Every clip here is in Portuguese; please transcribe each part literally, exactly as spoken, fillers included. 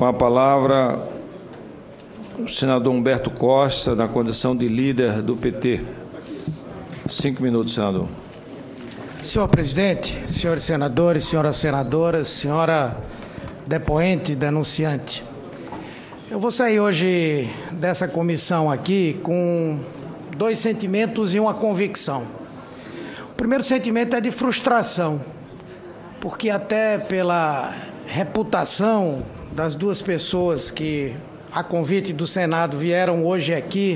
Com a palavra, o senador Humberto Costa, na condição de líder do P T. Cinco minutos, senador. Senhor presidente, senhores senadores, senhoras senadoras, senhora depoente, denunciante, eu vou sair hoje dessa comissão aqui com dois sentimentos e uma convicção. O primeiro sentimento é de frustração, porque até pela reputação das duas pessoas que, a convite do Senado, vieram hoje aqui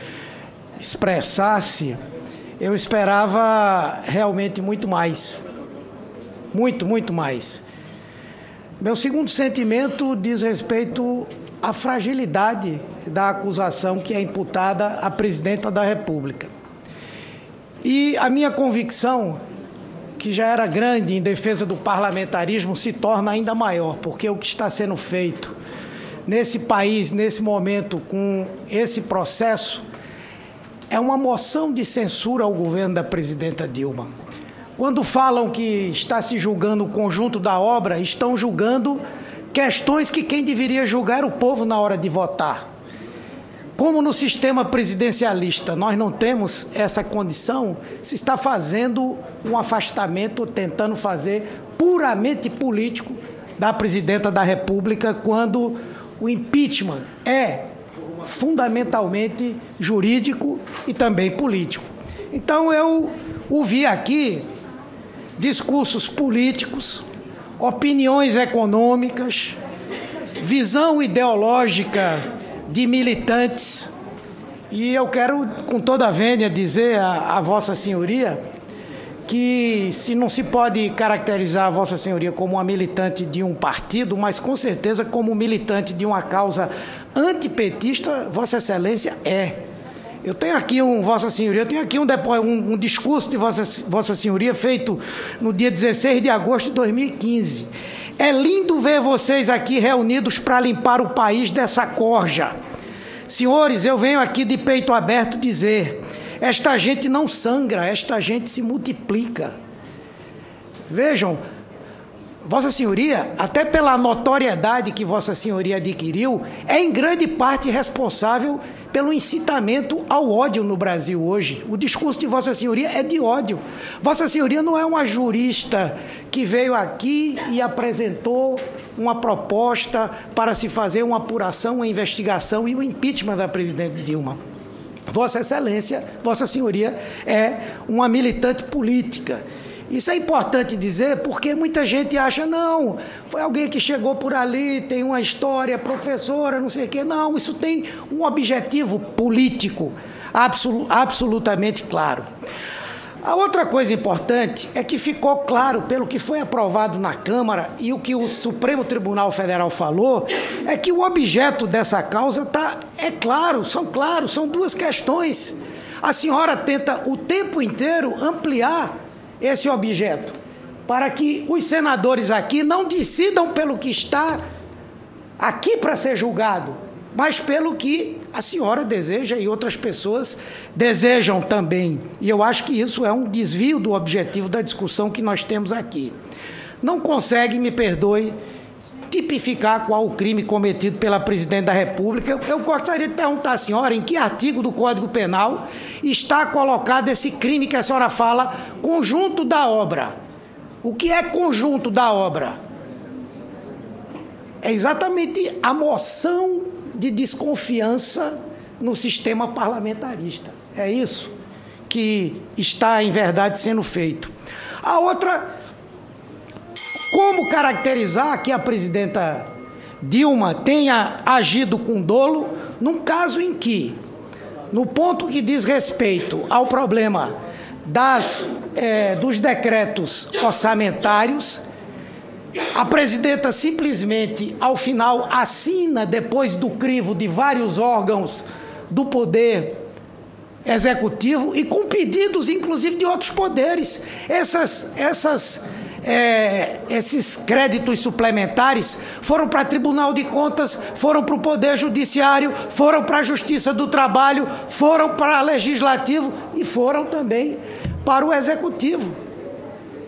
expressar-se, eu esperava realmente muito mais. Muito, muito mais. Meu segundo sentimento diz respeito à fragilidade da acusação que é imputada à presidenta da República. E a minha convicção, que já era grande em defesa do parlamentarismo, se torna ainda maior, porque o que está sendo feito nesse país, nesse momento, com esse processo, é uma moção de censura ao governo da presidenta Dilma. Quando falam que está se julgando o conjunto da obra, estão julgando questões que quem deveria julgar era o povo na hora de votar. Como no sistema presidencialista nós não temos essa condição, se está fazendo um afastamento, tentando fazer puramente político da presidenta da República, quando o impeachment é fundamentalmente jurídico e também político. Então eu ouvi aqui discursos políticos, opiniões econômicas, visão ideológica de militantes, e eu quero, com toda a vênia, dizer a, a Vossa Senhoria que se não se pode caracterizar a Vossa Senhoria como uma militante de um partido, mas com certeza como militante de uma causa antipetista, Vossa Excelência é. Eu tenho aqui um, Vossa Senhoria, eu tenho aqui um, um, um discurso de Vossa, Vossa Senhoria feito no dia dezesseis de agosto de dois mil e quinze. É lindo ver vocês aqui reunidos para limpar o país dessa corja. Senhores, eu venho aqui de peito aberto dizer: esta gente não sangra, esta gente se multiplica. Vejam, Vossa Senhoria, até pela notoriedade que Vossa Senhoria adquiriu, é em grande parte responsável pelo incitamento ao ódio no Brasil hoje. O discurso de Vossa Senhoria é de ódio. Vossa Senhoria não é uma jurista que veio aqui e apresentou uma proposta para se fazer uma apuração, uma investigação e o impeachment da presidente Dilma. Vossa Excelência, Vossa Senhoria é uma militante política. Isso é importante dizer porque muita gente acha, não, foi alguém que chegou por ali, tem uma história, professora, não sei o quê. Não, isso tem um objetivo político absolu- absolutamente claro. A outra coisa importante é que ficou claro, pelo que foi aprovado na Câmara e o que o Supremo Tribunal Federal falou, é que o objeto dessa causa tá, é claro, são claros, são duas questões. A senhora tenta o tempo inteiro ampliar esse objeto, para que os senadores aqui não decidam pelo que está aqui para ser julgado, mas pelo que a senhora deseja e outras pessoas desejam também. E eu acho que isso é um desvio do objetivo da discussão que nós temos aqui. Não consegue, me perdoe, tipificar qual o crime cometido pela presidente da República. Eu, eu gostaria de perguntar à senhora em que artigo do Código Penal está colocado esse crime que a senhora fala, conjunto da obra. O que é conjunto da obra? É exatamente a moção de desconfiança no sistema parlamentarista. É isso que está, em verdade, sendo feito. A outra, como caracterizar que a presidenta Dilma tenha agido com dolo num caso em que, no ponto que diz respeito ao problema das, eh, dos decretos orçamentários, a presidenta simplesmente, ao final, assina, depois do crivo de vários órgãos do poder executivo e com pedidos, inclusive, de outros poderes. Essas, essas, é, esses créditos suplementares foram para o Tribunal de Contas, foram para o Poder Judiciário, foram para a Justiça do Trabalho, foram para o Legislativo e foram também para o Executivo. Então,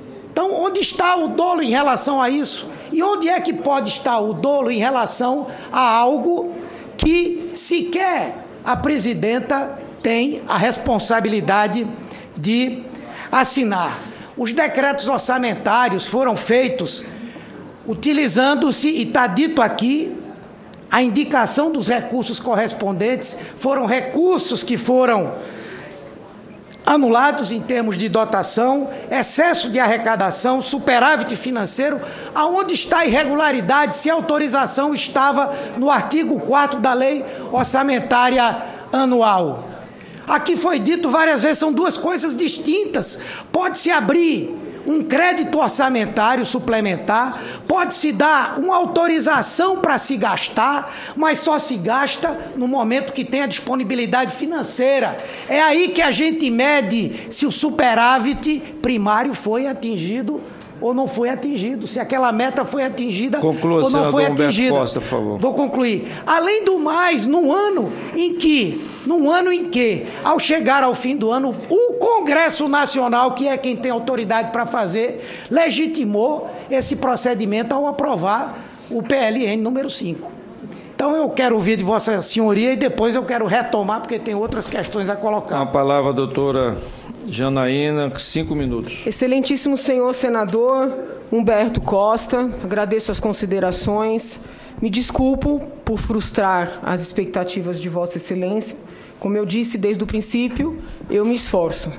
Então, onde está o dolo em relação a isso? E onde é que pode estar o dolo em relação a algo que sequer a presidenta tem a responsabilidade de assinar? Os decretos orçamentários foram feitos utilizando-se, e está dito aqui, a indicação dos recursos correspondentes, foram recursos que foram anulados em termos de dotação, excesso de arrecadação, superávit financeiro. Aonde está a irregularidade se a autorização estava no artigo quarto da Lei Orçamentária Anual? Aqui foi dito várias vezes, são duas coisas distintas. Pode-se abrir um crédito orçamentário suplementar, pode-se dar uma autorização para se gastar, mas só se gasta no momento que tem a disponibilidade financeira. É aí que a gente mede se o superávit primário foi atingido ou não foi atingido, se aquela meta foi atingida Conclua, ou não foi atingida. Costa, por favor. Vou concluir. Além do mais, num ano em que, num ano em que, ao chegar ao fim do ano, o Congresso Nacional, que é quem tem autoridade para fazer, legitimou esse procedimento ao aprovar o P L N número cinco. Então eu quero ouvir de Vossa Senhoria e depois eu quero retomar, porque tem outras questões a colocar. Com a palavra a doutora Janaína, cinco minutos. Excelentíssimo senhor senador Humberto Costa, agradeço as considerações. Me desculpo por frustrar as expectativas de Vossa Excelência. Como eu disse desde o princípio, eu me esforço.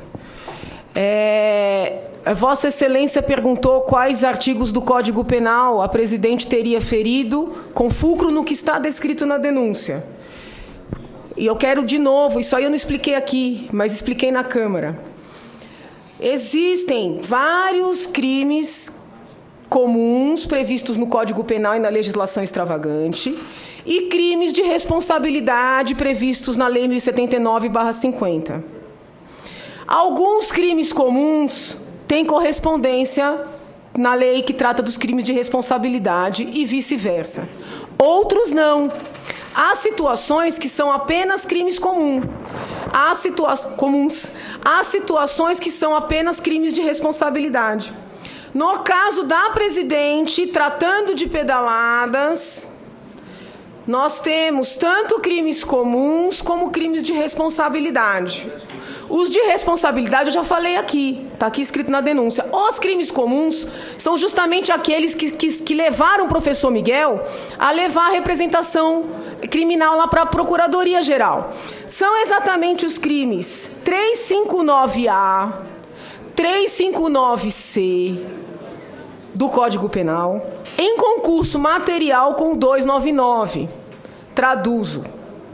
É, Vossa Excelência perguntou quais artigos do Código Penal a presidente teria ferido com fulcro no que está descrito na denúncia. E eu quero de novo, isso aí eu não expliquei aqui, mas expliquei na Câmara. Existem vários crimes comuns previstos no Código Penal e na legislação extravagante e crimes de responsabilidade previstos na Lei mil e setenta e nove barra cinquenta. Alguns crimes comuns têm correspondência na lei que trata dos crimes de responsabilidade e vice-versa. Outros não. Há situações que são apenas crimes comum. Há situa- comuns. Há situações que são apenas crimes de responsabilidade. No caso da presidente, tratando de pedaladas, nós temos tanto crimes comuns como crimes de responsabilidade. Os de responsabilidade eu já falei aqui, está aqui escrito na denúncia. Os crimes comuns são justamente aqueles que, que, que levaram o professor Miguel a levar a representação criminal lá para a Procuradoria-Geral. São exatamente os crimes trezentos e cinquenta e nove A, trezentos e cinquenta e nove C do Código Penal, em concurso material com duzentos e noventa e nove. Traduzo.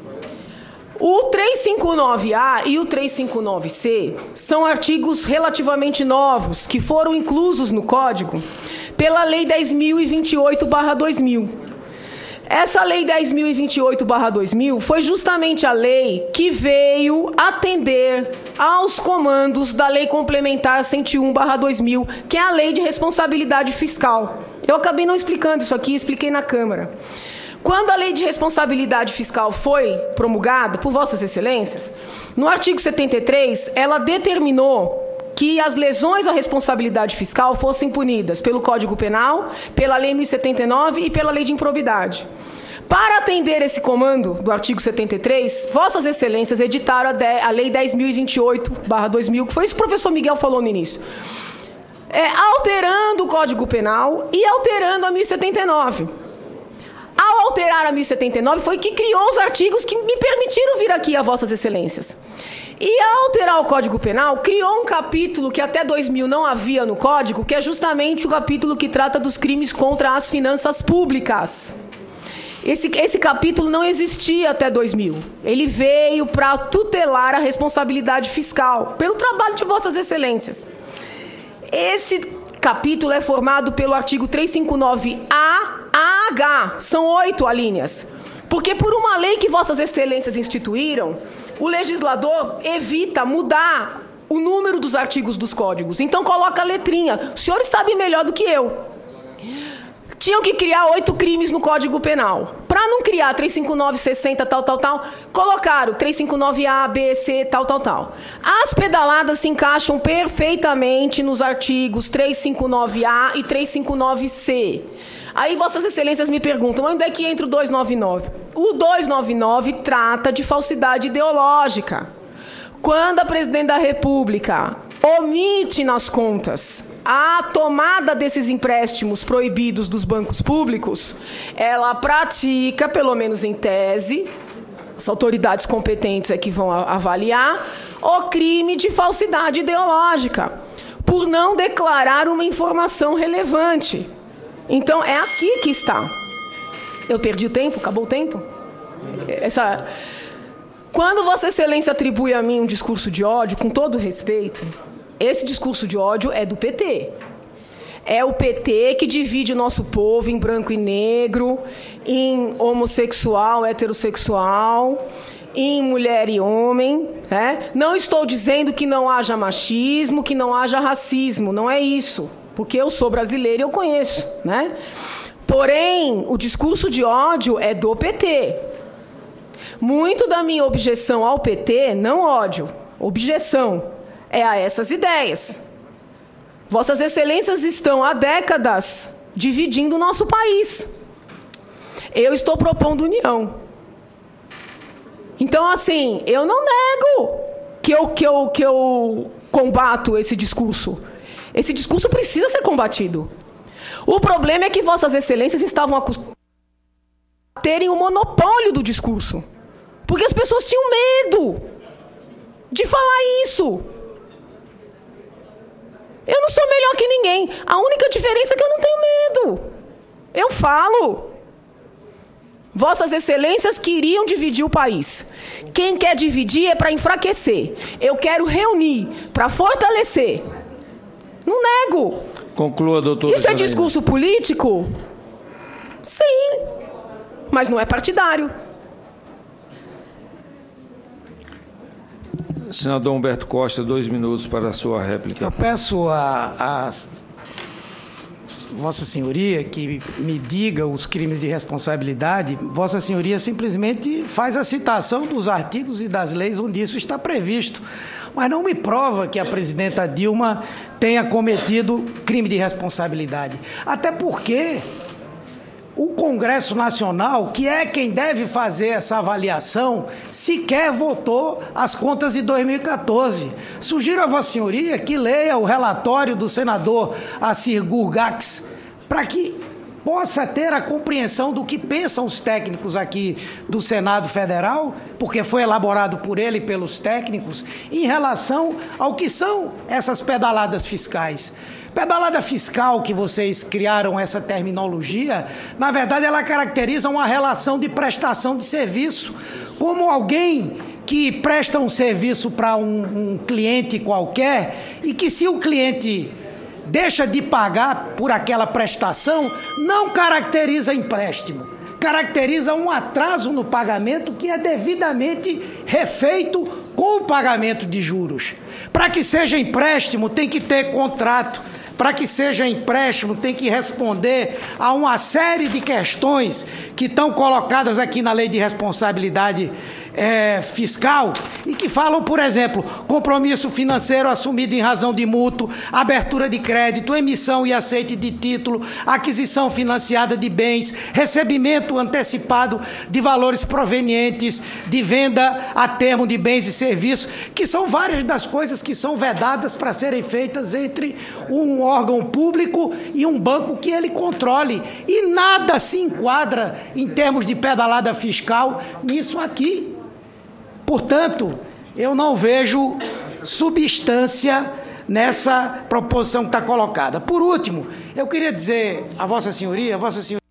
O trezentos e cinquenta e nove A e o trezentos e cinquenta e nove C são artigos relativamente novos que foram inclusos no Código pela Lei dez mil e vinte e oito barra dois mil. Essa Lei dez mil e vinte e oito barra dois mil foi justamente a lei que veio atender aos comandos da Lei Complementar cento e um barra dois mil, que é a Lei de Responsabilidade Fiscal. Eu acabei não explicando isso aqui, expliquei na Câmara. Quando a Lei de Responsabilidade Fiscal foi promulgada por Vossas Excelências, no artigo setenta e três, ela determinou que as lesões à responsabilidade fiscal fossem punidas pelo Código Penal, pela Lei mil e setenta e nove e pela Lei de Improbidade. Para atender esse comando do artigo setenta e três, Vossas Excelências editaram a Lei dez mil e vinte e oito barra dois mil, que foi isso que o professor Miguel falou no início, é, alterando o Código Penal e alterando a mil e setenta e nove. Ao alterar a mil e setenta e nove, foi que criou os artigos que me permitiram vir aqui a Vossas Excelências. E ao alterar o Código Penal, criou um capítulo que até dois mil não havia no Código, que é justamente o capítulo que trata dos crimes contra as finanças públicas. Esse, esse capítulo não existia até dois mil. Ele veio para tutelar a responsabilidade fiscal, pelo trabalho de Vossas Excelências. Esse capítulo é formado pelo artigo trezentos e cinquenta e nove A a H. São oito alíneas. Porque por uma lei que Vossas Excelências instituíram, o legislador evita mudar o número dos artigos dos códigos. Então coloca a letrinha. Os senhores sabem melhor do que eu. Tinham que criar oito crimes no Código Penal. Para Para não criar trezentos e cinquenta e nove, sessenta, tal, tal, tal, colocaram trezentos e cinquenta e nove A, B, C, tal, tal, tal. As pedaladas se encaixam perfeitamente nos artigos trezentos e cinquenta e nove A e trezentos e cinquenta e nove C. Aí Vossas Excelências me perguntam, onde é que entra o duzentos e noventa e nove? O duzentos e noventa e nove trata de falsidade ideológica. Quando a Presidente da República omite nas contas a tomada desses empréstimos proibidos dos bancos públicos, ela pratica, pelo menos em tese, as autoridades competentes é que vão avaliar, o crime de falsidade ideológica, por não declarar uma informação relevante. Então, é aqui que está. Eu perdi o tempo? Acabou o tempo? Essa... Quando Vossa Excelência atribui a mim um discurso de ódio, com todo respeito, esse discurso de ódio é do P T. É o P T que divide o nosso povo em branco e negro, em homossexual, heterossexual, em mulher e homem. Né? Não estou dizendo que não haja machismo, que não haja racismo, não é isso. Porque eu sou brasileira e eu conheço. Né? Porém, o discurso de ódio é do P T. Muito da minha objeção ao P T, não ódio, objeção, é a essas ideias. Vossas Excelências estão há décadas dividindo o nosso país. Eu estou propondo união. Então, assim, eu não nego que eu, que eu, que eu combato esse discurso. Esse discurso precisa ser combatido. O problema é que Vossas Excelências estavam acostumadas a terem o monopólio do discurso. Porque as pessoas tinham medo de falar isso. Eu não sou melhor que ninguém. A única diferença é que eu não tenho medo. Eu falo. Vossas Excelências queriam dividir o país. Quem quer dividir é para enfraquecer. Eu quero reunir, para fortalecer. Não nego. Conclua, doutora. Isso é discurso político? Sim. Mas não é partidário. Senador Humberto Costa, dois minutos para a sua réplica. Eu peço a, a Vossa Senhoria que me diga os crimes de responsabilidade. Vossa Senhoria simplesmente faz a citação dos artigos e das leis onde isso está previsto. Mas não me prova que a presidenta Dilma tenha cometido crime de responsabilidade. Até porque o Congresso Nacional, que é quem deve fazer essa avaliação, sequer votou as contas de dois mil e quatorze. Sugiro a Vossa Senhoria que leia o relatório do senador Assir Gurgax, para que possa ter a compreensão do que pensam os técnicos aqui do Senado Federal, porque foi elaborado por ele e pelos técnicos, em relação ao que são essas pedaladas fiscais. Pedalada fiscal, que vocês criaram essa terminologia, na verdade ela caracteriza uma relação de prestação de serviço, como alguém que presta um serviço para um, um cliente qualquer e que, se o cliente deixa de pagar por aquela prestação, não caracteriza empréstimo, caracteriza um atraso no pagamento que é devidamente refeito com o pagamento de juros. Para que seja empréstimo, tem que ter contrato. Para que seja empréstimo, tem que responder a uma série de questões que estão colocadas aqui na Lei de Responsabilidade é, Fiscal e que falam, por exemplo, compromisso financeiro assumido em razão de mútuo, abertura de crédito, emissão e aceite de título, aquisição financiada de bens, recebimento antecipado de valores provenientes de venda a termo de bens e serviços, que são várias das coisas que são vedadas para serem feitas entre um órgão público e um banco que ele controle. E nada se enquadra em termos de pedalada fiscal nisso aqui. Portanto, eu não vejo substância nessa proposição que está colocada. Por último, eu queria dizer a Vossa Senhoria, a Vossa Senhoria,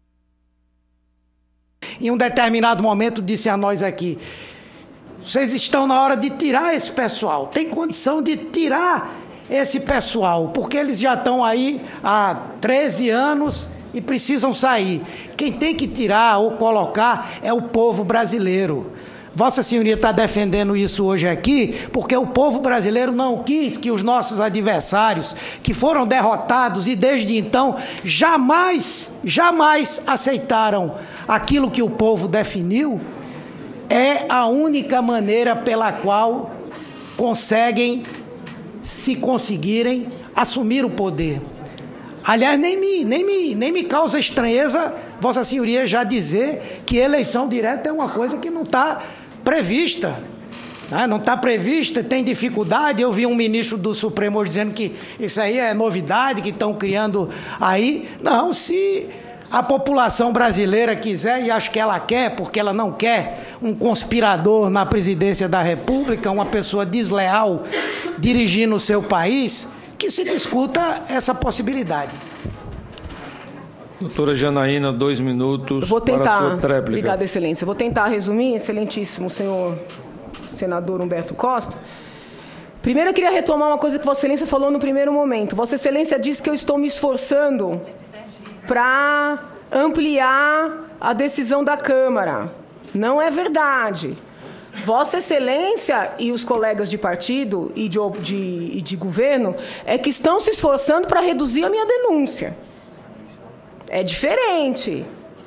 em um determinado momento disse a nós aqui, vocês estão na hora de tirar esse pessoal, tem condição de tirar esse pessoal, porque eles já estão aí há treze anos e precisam sair. Quem tem que tirar ou colocar é o povo brasileiro. Vossa Senhoria está defendendo isso hoje aqui, porque o povo brasileiro não quis que os nossos adversários, que foram derrotados e desde então jamais, jamais aceitaram aquilo que o povo definiu, é a única maneira pela qual conseguem, se conseguirem, assumir o poder. Aliás, nem me, nem me, nem me causa estranheza Vossa Senhoria já dizer que eleição direta é uma coisa que não está prevista. Né? Não está prevista, tem dificuldade. Eu vi um ministro do Supremo hoje dizendo que isso aí é novidade, que estão criando aí. Não, se a população brasileira quiser, e acho que ela quer, porque ela não quer um conspirador na presidência da República, uma pessoa desleal dirigindo o seu país, que se discuta essa possibilidade. Doutora Janaína, dois minutos vou tentar, para a sua tréplica. Obrigada, Excelência. Vou tentar resumir, excelentíssimo senhor senador Humberto Costa. Primeiro, eu queria retomar uma coisa que Vossa Excelência falou no primeiro momento. Vossa Excelência disse que eu estou me esforçando para ampliar a decisão da Câmara. Não é verdade. Vossa Excelência e os colegas de partido e de, de, e de governo é que estão se esforçando para reduzir a minha denúncia. É diferente.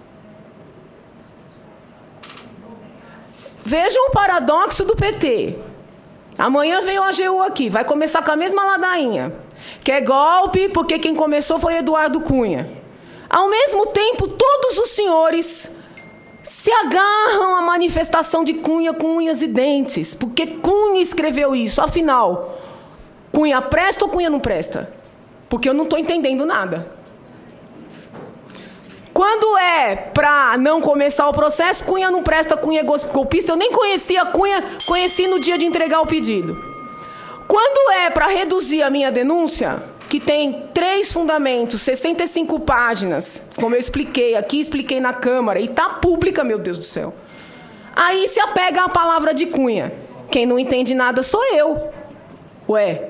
Vejam o paradoxo do P T. Amanhã vem o A G U aqui, vai começar com a mesma ladainha. Que é golpe, porque quem começou foi Eduardo Cunha. Ao mesmo tempo, todos os senhores se agarram à manifestação de Cunha com unhas e dentes, porque Cunha escreveu isso. Afinal, Cunha presta ou Cunha não presta? Porque eu não estou entendendo nada. Quando é para não começar o processo, Cunha não presta, Cunha é golpista. Eu nem conhecia Cunha, conheci no dia de entregar o pedido. Quando é para reduzir a minha denúncia, que tem três fundamentos, sessenta e cinco páginas, como eu expliquei aqui, expliquei na Câmara, e está pública, meu Deus do céu. Aí se apega à palavra de Cunha. Quem não entende nada sou eu. Ué.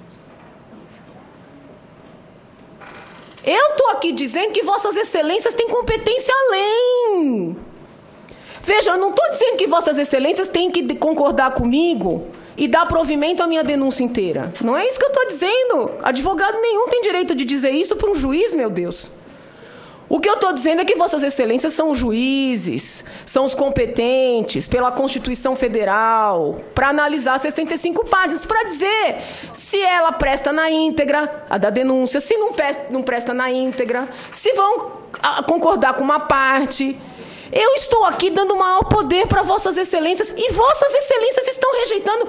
Eu estou aqui dizendo que Vossas Excelências têm competência além. Veja, eu não estou dizendo que Vossas Excelências têm que concordar comigo e dar provimento à minha denúncia inteira. Não é isso que eu estou dizendo. Advogado nenhum tem direito de dizer isso para um juiz, meu Deus. O que eu estou dizendo é que Vossas Excelências são os juízes, são os competentes pela Constituição Federal para analisar sessenta e cinco páginas, para dizer se ela presta na íntegra a da denúncia, se não presta, não presta na íntegra, se vão concordar com uma parte. Eu estou aqui dando maior poder para Vossas Excelências e Vossas Excelências estão rejeitando.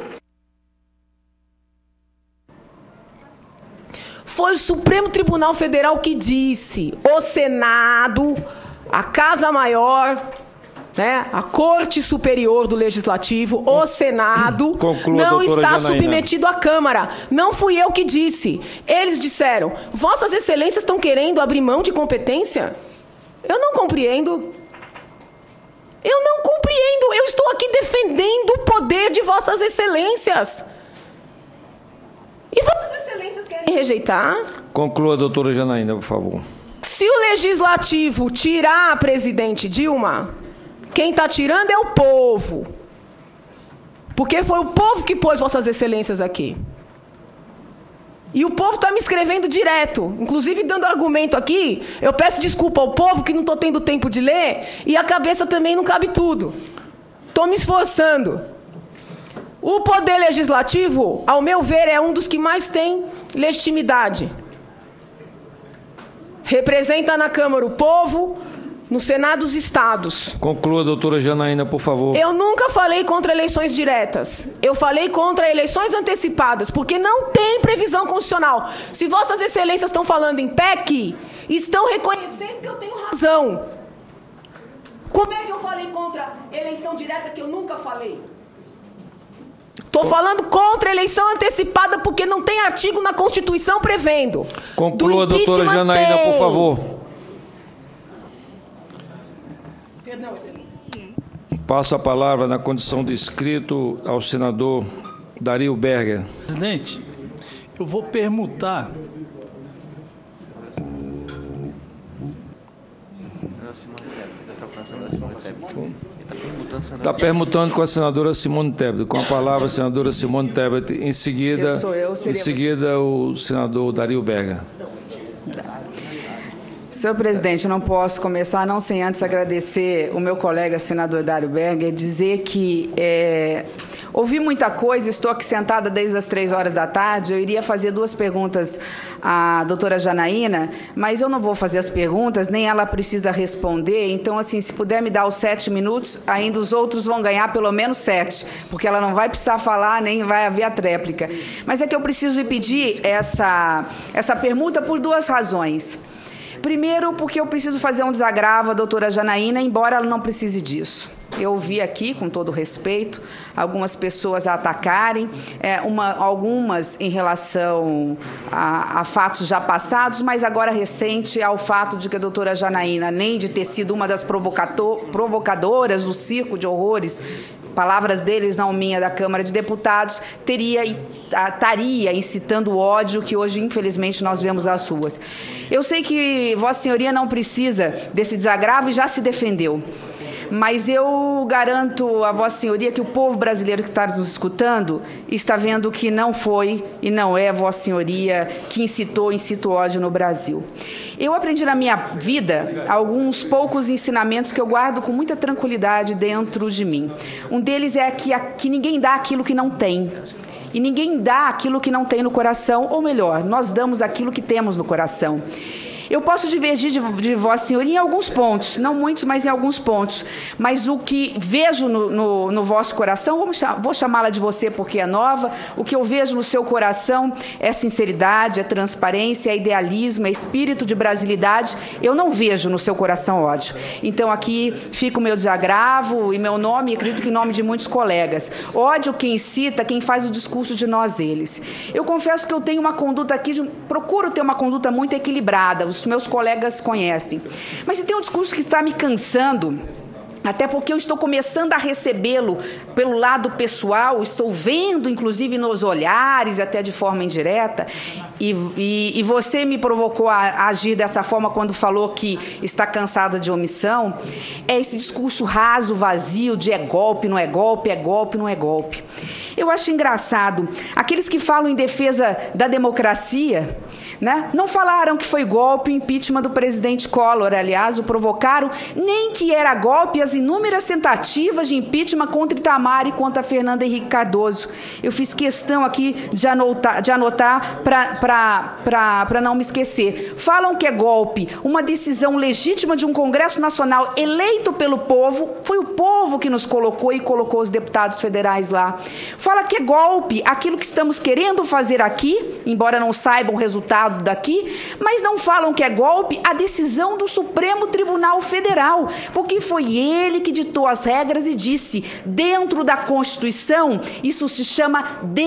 Foi o Supremo Tribunal Federal que disse: o Senado, a Casa Maior, né, a Corte Superior do Legislativo, o Senado, Conclua, não está Janaína. submetido à Câmara. Não fui eu que disse. Eles disseram: Vossas Excelências estão querendo abrir mão de competência? Eu não compreendo. Eu não compreendo. Eu estou aqui defendendo o poder de Vossas Excelências. E Vossas Excelências querem rejeitar? Conclua, doutora Janaína, por favor. Se o Legislativo tirar a presidente Dilma, quem está tirando é o povo. Porque foi o povo que pôs Vossas Excelências aqui. E o povo está me escrevendo direto, inclusive dando argumento aqui. Eu peço desculpa ao povo que não estou tendo tempo de ler, e a cabeça também não cabe tudo. Estou me esforçando. O Poder Legislativo, ao meu ver, é um dos que mais tem legitimidade. Representa na Câmara o povo, no Senado os estados. Conclua, doutora Janaína, por favor. Eu nunca falei contra eleições diretas. Eu falei contra eleições antecipadas, porque não tem previsão constitucional. Se Vossas Excelências estão falando em P E C, estão reconhecendo que eu tenho razão. Como é que eu falei contra eleição direta que eu nunca falei? Estou falando contra a eleição antecipada porque não tem artigo na Constituição prevendo. Conclua, doutora Janaína, por favor. Perdão, Excelência. Passo a palavra na condição de inscrito ao senador Dario Berger. Presidente, eu vou permutar. Está permutando com a senadora Simone Tebet. Com a palavra, a senadora Simone Tebet. Em seguida, Eu sou eu, seria em seguida o senador Dario Berger. Senhor presidente, eu não posso começar não sem antes agradecer o meu colega senador Dário Berger, dizer que é, ouvi muita coisa, estou aqui sentada desde as três horas da tarde, eu iria fazer duas perguntas à doutora Janaína, mas eu não vou fazer as perguntas, nem ela precisa responder, então, assim, se puder me dar os sete minutos, ainda os outros vão ganhar pelo menos sete, porque ela não vai precisar falar, nem vai haver a tréplica. Mas é que eu preciso lhe pedir essa, essa pergunta por duas razões. Primeiro, porque eu preciso fazer um desagravo à doutora Janaína, embora ela não precise disso. Eu ouvi aqui, com todo respeito, algumas pessoas a atacarem, é, uma, algumas em relação a, a fatos já passados, mas agora recente ao fato de que a doutora Janaína, nem de ter sido uma das provocadoras do circo de horrores, palavras deles, não minha, da Câmara de Deputados, teria, estaria incitando o ódio que hoje, infelizmente, nós vemos às ruas. Eu sei que Vossa Senhoria não precisa desse desagravo e já se defendeu. Mas eu garanto a Vossa Senhoria que o povo brasileiro que está nos escutando está vendo que não foi e não é Vossa Senhoria que incitou, incita o ódio no Brasil. Eu aprendi na minha vida alguns poucos ensinamentos que eu guardo com muita tranquilidade dentro de mim. Um deles é que, que ninguém dá aquilo que não tem. E ninguém dá aquilo que não tem no coração, ou melhor, nós damos aquilo que temos no coração. Eu posso divergir de, de Vossa Senhoria em alguns pontos, não muitos, mas em alguns pontos. Mas o que vejo no, no, no vosso coração, vou, vou chamá-la de você porque é nova, o que eu vejo no seu coração é sinceridade, é transparência, é idealismo, é espírito de brasilidade. Eu não vejo no seu coração ódio. Então aqui fica o meu desagravo e meu nome, e acredito que em nome de muitos colegas. Ódio quem incita, quem faz o discurso de nós eles. Eu confesso que eu tenho uma conduta aqui, de, procuro ter uma conduta muito equilibrada. Os meus colegas conhecem. Mas se tem um discurso que está me cansando, até porque eu estou começando a recebê-lo pelo lado pessoal, estou vendo, inclusive, nos olhares, até de forma indireta, e, e, e você me provocou a, a agir dessa forma quando falou que está cansada de omissão, é esse discurso raso, vazio, de é golpe, não é golpe, é golpe, não é golpe. Eu acho engraçado, aqueles que falam em defesa da democracia, né, não falaram que foi golpe o impeachment do presidente Collor, aliás, o provocaram, nem que era golpe as inúmeras tentativas de impeachment contra Itamar e contra Fernando Henrique Cardoso. Eu fiz questão aqui de anotar, de anotar para não me esquecer. Falam que é golpe, uma decisão legítima de um Congresso Nacional eleito pelo povo, foi o povo que nos colocou e colocou os deputados federais lá. Fala que é golpe aquilo que estamos querendo fazer aqui, embora não saibam o resultado daqui, mas não falam que é golpe a decisão do Supremo Tribunal Federal, porque foi ele que ditou as regras e disse, dentro da Constituição, isso se chama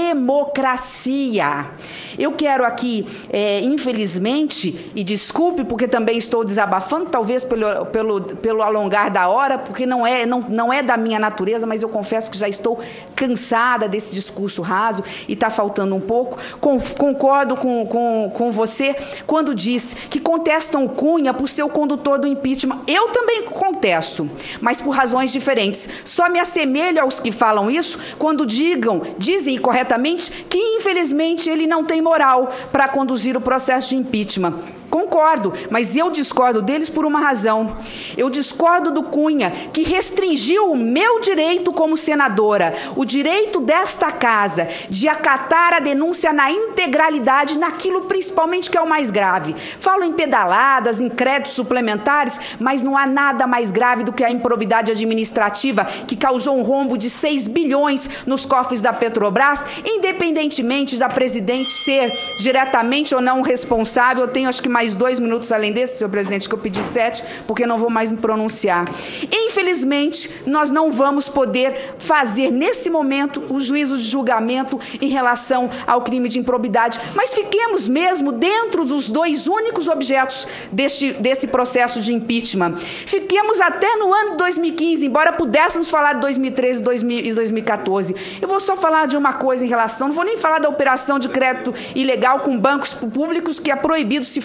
democracia. Eu quero aqui, é, infelizmente, e desculpe porque também estou desabafando, talvez pelo, pelo, pelo alongar da hora, porque não é, não, não é da minha natureza, mas eu confesso que já estou cansada desse discurso raso e está faltando um pouco. Com, concordo com, com, com você quando diz que contestam o Cunha por ser o condutor do impeachment. Eu também contesto, mas por razões diferentes. Só me assemelho aos que falam isso quando digam, dizem corretamente que, infelizmente, ele não tem moral para conduzir o processo de impeachment. Concordo, mas eu discordo deles por uma razão. Eu discordo do Cunha, que restringiu o meu direito como senadora, o direito desta casa de acatar a denúncia na integralidade, naquilo principalmente que é o mais grave. Falo em pedaladas, em créditos suplementares, mas não há nada mais grave do que a improbidade administrativa que causou um rombo de seis bilhões nos cofres da Petrobras, independentemente da presidente ser diretamente ou não responsável. Eu tenho acho que mais dois minutos além desse, senhor presidente, que eu pedi sete, porque não vou mais me pronunciar. Infelizmente, nós não vamos poder fazer, nesse momento, o juízo de julgamento em relação ao crime de improbidade, mas fiquemos mesmo dentro dos dois únicos objetos deste, desse processo de impeachment. Fiquemos até no ano de dois mil e quinze, embora pudéssemos falar de dois mil e treze e dois mil e quatorze. Eu vou só falar de uma coisa em relação, não vou nem falar da operação de crédito ilegal com bancos públicos, que é proibido se for considerado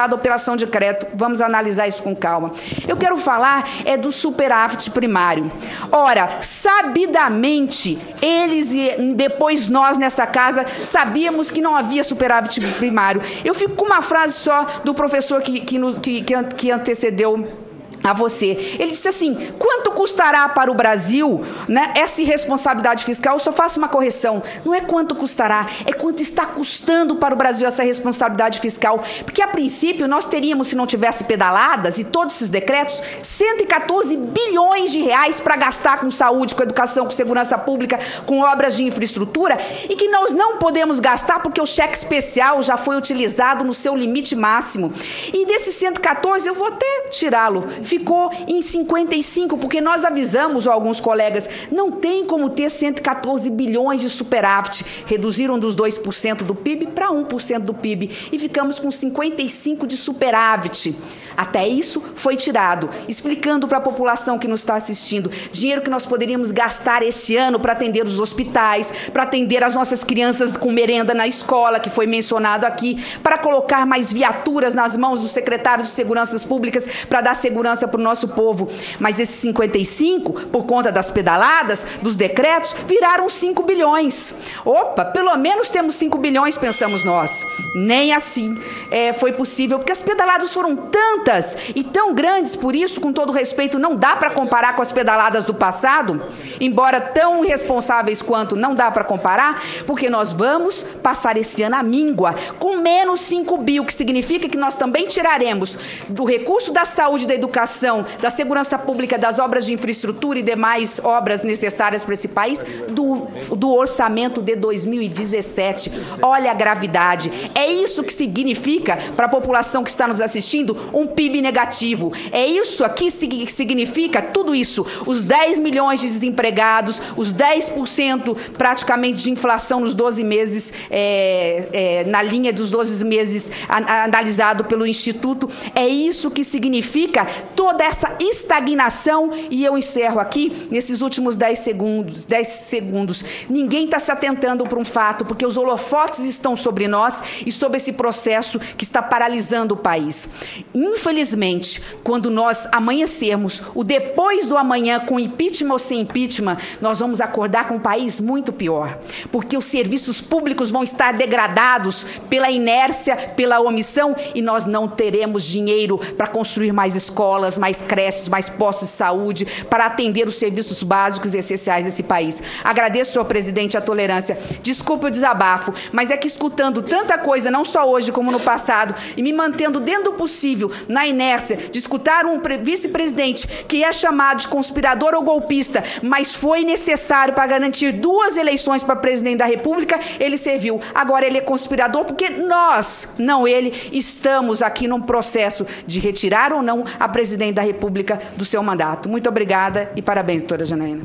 chamada operação de crédito. Vamos analisar isso com calma. Eu quero falar é do superávit primário. Ora, sabidamente, eles e depois nós nessa casa sabíamos que não havia superávit primário. Eu fico com uma frase só do professor que, que, nos, que, que antecedeu a você. Ele disse assim: quanto custará para o Brasil, né, essa irresponsabilidade fiscal? Eu só faço uma correção. Não é quanto custará, é quanto está custando para o Brasil essa responsabilidade fiscal. Porque, a princípio, nós teríamos, se não tivesse pedaladas e todos esses decretos, cento e quatorze bilhões de reais para gastar com saúde, com educação, com segurança pública, com obras de infraestrutura, e que nós não podemos gastar porque o cheque especial já foi utilizado no seu limite máximo. E desses cento e quatorze, eu vou até tirá-lo. Ficou em cinquenta e cinco, porque nós avisamos a alguns colegas, não tem como ter cento e quatorze bilhões de superávit. Reduziram dos dois por cento do P I B para um por cento do P I B e ficamos com cinquenta e cinco de superávit. Até isso foi tirado, explicando para a população que nos está assistindo, dinheiro que nós poderíamos gastar este ano para atender os hospitais, para atender as nossas crianças com merenda na escola, que foi mencionado aqui, para colocar mais viaturas nas mãos dos secretários de seguranças públicas, para dar segurança para o nosso povo. Mas esses cinquenta e cinco, por conta das pedaladas, dos decretos, viraram cinco bilhões. Opa, pelo menos temos cinco bilhões, pensamos nós. Nem assim é, foi possível, porque as pedaladas foram tantas e tão grandes, por isso, com todo respeito, não dá para comparar com as pedaladas do passado, embora tão irresponsáveis quanto, não dá para comparar, porque nós vamos passar esse ano à míngua, com menos cinco bi, o que significa que nós também tiraremos do recurso da saúde e da educação, da segurança pública, das obras de infraestrutura e demais obras necessárias para esse país, do, do orçamento de dois mil e dezessete. Olha a gravidade. É isso que significa, para a população que está nos assistindo, um P I B negativo. É isso aqui que significa tudo isso. Os dez milhões de desempregados, os dez por cento praticamente de inflação nos doze meses, é, é, na linha dos doze meses a, analisado pelo Instituto. É isso que significa toda essa estagnação, e eu encerro aqui nesses últimos dez segundos, dez segundos. Ninguém está se atentando para um fato, porque os holofotes estão sobre nós e sobre esse processo que está paralisando o país. Infelizmente, quando nós amanhecermos, o depois do amanhã, com impeachment ou sem impeachment, nós vamos acordar com um país muito pior, porque os serviços públicos vão estar degradados pela inércia, pela omissão, e nós não teremos dinheiro para construir mais escolas, mais creches, mais postos de saúde, para atender os serviços básicos e essenciais desse país. Agradeço, senhor presidente, a tolerância. Desculpe o desabafo, mas é que escutando tanta coisa, não só hoje como no passado, e me mantendo dentro do possível, na inércia, de escutar um vice-presidente que é chamado de conspirador ou golpista, mas foi necessário para garantir duas eleições para presidente da República, ele serviu. Agora ele é conspirador porque nós, não ele, estamos aqui num processo de retirar ou não a presidente da República do seu mandato. Muito obrigada e parabéns, doutora Janaína.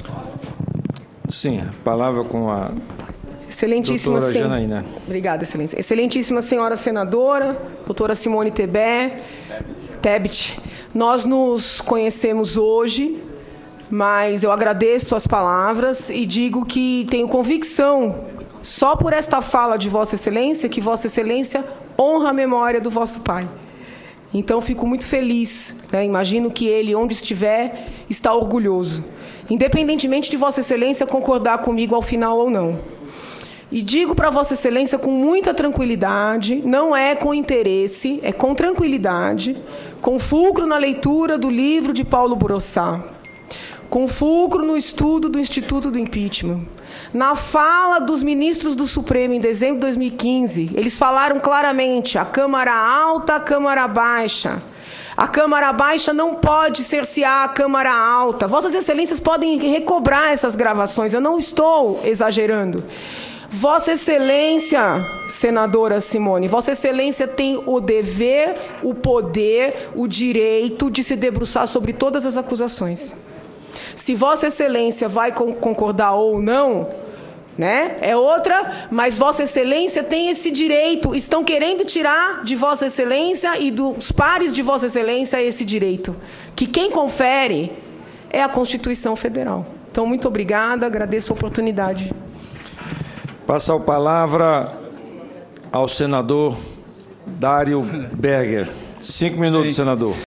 Sim, a palavra com a Excelentíssima doutora sen... Janaína. Obrigada, excelência. Excelentíssima senhora senadora, doutora Simone Tebet, Tebet, nós nos conhecemos hoje, mas eu agradeço as palavras e digo que tenho convicção, só por esta fala de Vossa Excelência, que Vossa Excelência honra a memória do vosso pai. Então, fico muito feliz, né? Imagino que ele, onde estiver, está orgulhoso, independentemente de Vossa Excelência concordar comigo ao final ou não. E digo para Vossa Excelência com muita tranquilidade, não é com interesse, é com tranquilidade, com fulcro na leitura do livro de Paulo Brossat, com fulcro no estudo do Instituto do Impeachment. Na fala dos ministros do Supremo, em dezembro de dois mil e quinze, eles falaram claramente, a Câmara Alta, a Câmara Baixa. A Câmara Baixa não pode cercear a Câmara Alta. Vossas Excelências podem recobrar essas gravações, eu não estou exagerando. Vossa Excelência, senadora Simone, Vossa Excelência tem o dever, o poder, o direito de se debruçar sobre todas as acusações. Se Vossa Excelência vai concordar ou não, né, é outra, mas Vossa Excelência tem esse direito. Estão querendo tirar de Vossa Excelência e dos pares de Vossa Excelência esse direito, que quem confere é a Constituição Federal. Então, muito obrigada, agradeço a oportunidade. Passa a palavra ao senador Dário Berger. Cinco minutos, senador.